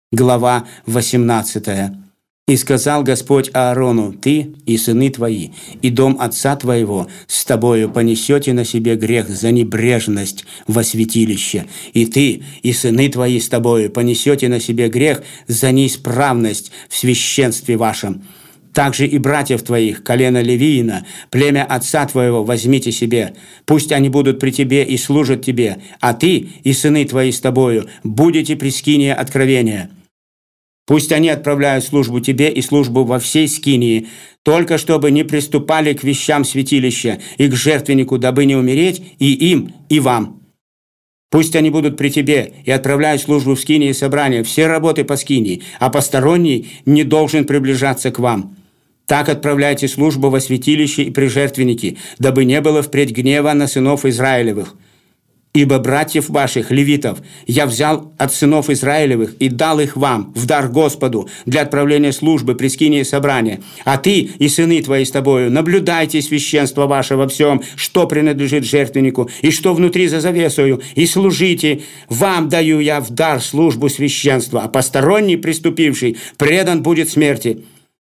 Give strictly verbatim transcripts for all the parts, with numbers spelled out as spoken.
Глава восемнадцатая. «И сказал Господь Аарону: ты и сыны твои, и дом отца твоего с тобою понесете на себе грех за небрежность во святилище, и ты и сыны твои с тобою понесете на себе грех за неисправность в священстве вашем. Также и братьев твоих, колено Левиина, племя отца твоего возьмите себе, пусть они будут при тебе и служат тебе, а ты и сыны твои с тобою будете при скинии откровения. Пусть они отправляют службу тебе и службу во всей скинии, только чтобы не приступали к вещам святилища и к жертвеннику, дабы не умереть и им, и вам. Пусть они будут при тебе и отправляют службу в скинии собрания, все работы по скинии, а посторонний не должен приближаться к вам. Так отправляйте службу во святилище и при жертвеннике, дабы не было впредь гнева на сынов Израилевых. Ибо братьев ваших, левитов, я взял от сынов Израилевых и дал их вам в дар Господу для отправления службы при скинии собрания. А ты и сыны твои с тобою наблюдайте священство ваше во всем, что принадлежит жертвеннику и что внутри за завесою, и служите. Вам даю я в дар службу священства, а посторонний, приступивший, предан будет смерти».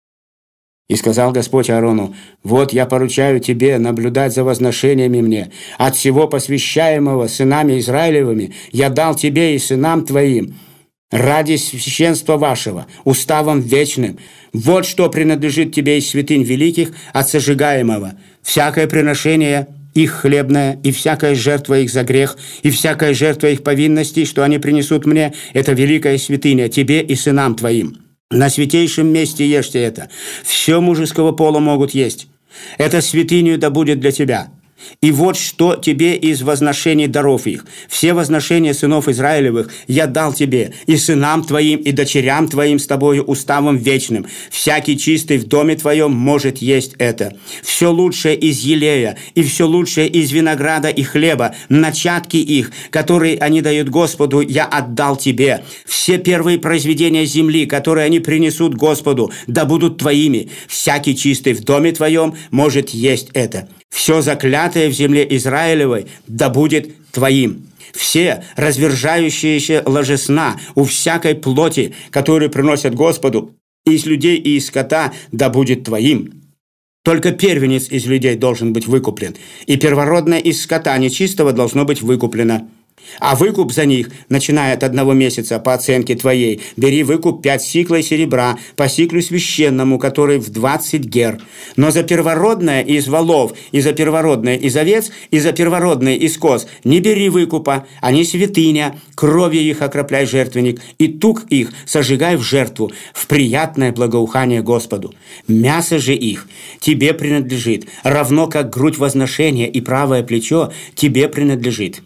И сказал Господь Аарону: «Вот я поручаю тебе наблюдать за возношениями мне. От всего посвящаемого сынами Израилевыми я дал тебе и сынам твоим ради священства вашего, уставом вечным. Вот что принадлежит тебе из святынь великих от сожигаемого. Всякое приношение их хлебное, и всякая жертва их за грех, и всякая жертва их повинностей, что они принесут мне, это великая святыня тебе и сынам твоим. На святейшем месте ешьте это. Все мужеского пола могут есть. Это святыню да будет для тебя. И вот что тебе из возношений даров их. Все возношения сынов Израилевых я дал тебе, и сынам твоим, и дочерям твоим с тобою уставом вечным. Всякий чистый в доме твоем может есть это. Все лучшее из елея, и все лучшее из винограда и хлеба, начатки их, которые они дают Господу, я отдал тебе. Все первые произведения земли, которые они принесут Господу, да будут твоими. Всякий чистый в доме твоем может есть это. Все заклятое в земле Израилевой да будет твоим. Все развержающиеся ложесна у всякой плоти, которую приносят Господу, из людей и из скота, да будет твоим. Только первенец из людей должен быть выкуплен, и первородное из скота нечистого должно быть выкуплено. А выкуп за них, начиная от одного месяца по оценке твоей, бери выкуп пять сиклей серебра по сиклю священному, который в двадцать гер. Но за первородное из волов, и за первородное из овец, и за первородное из коз не бери выкупа, они святыня, кровью их окропляй жертвенник, и тук их сожигай в жертву, в приятное благоухание Господу. Мясо же их тебе принадлежит, равно как грудь возношения и правое плечо тебе принадлежит.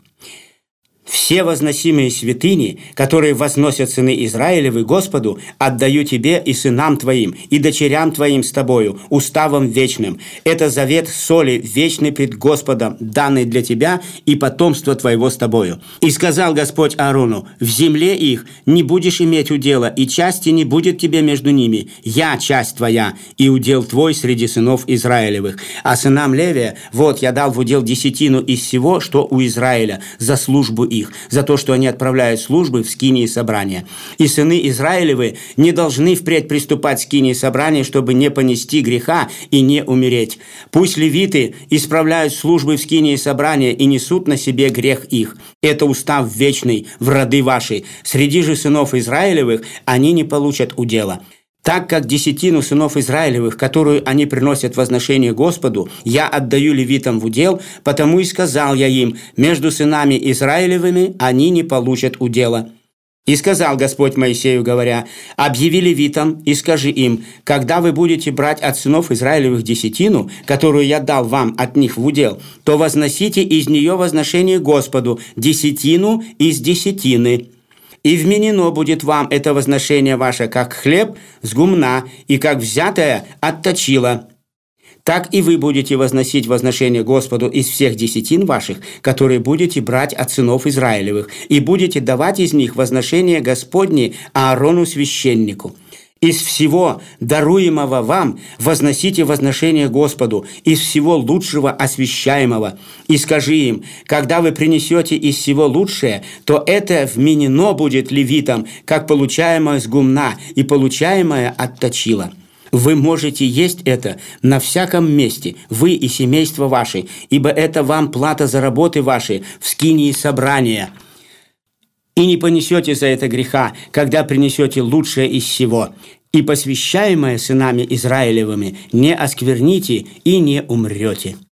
Все возносимые святыни, которые возносят сыны Израилевы Господу, отдаю тебе и сынам твоим, и дочерям твоим с тобою, уставом вечным. Это завет соли вечный пред Господом, данный для тебя и потомства твоего с тобою. И сказал Господь Аарону: в земле их не будешь иметь удела, и части не будет тебе между ними. Я часть твоя, и удел твой среди сынов Израилевых. А сынам Левия, вот я дал в удел десятину из всего, что у Израиля, за службу их, за то, что они отправляют службы в скинии собрания. И сыны Израилевы не должны впредь приступать к скинии собрания, чтобы не понести греха и не умереть. Пусть левиты исправляют службы в скинии собрания и несут на себе грех их. Это устав вечный в роды ваши. Среди же сынов Израилевых они не получат удела. Так как десятину сынов Израилевых, которую они приносят в возношение Господу, я отдаю левитам в удел, потому и сказал я им: между сынами Израилевыми они не получат удела. И сказал Господь Моисею, говоря: объяви левитам и скажи им: когда вы будете брать от сынов Израилевых десятину, которую я дал вам от них в удел, то возносите из нее возношение Господу, десятину из десятины. И вменено будет вам это возношение ваше, как хлеб с гумна, и как взятое от точила. Так и вы будете возносить возношение Господу из всех десятин ваших, которые будете брать от сынов Израилевых, и будете давать из них возношение Господне Аарону священнику. Из всего даруемого вам возносите возношение Господу, из всего лучшего освящаемого. И скажи им: когда вы принесете из всего лучшее, то это вменено будет левитам, как получаемое с гумна и получаемое от точила. Вы можете есть это на всяком месте, вы и семейство ваше, ибо это вам плата за работы ваши в скинии собрания. И не понесете за это греха, когда принесете лучшее из всего. И посвящаемое сынами Израилевыми не оскверните и не умрете».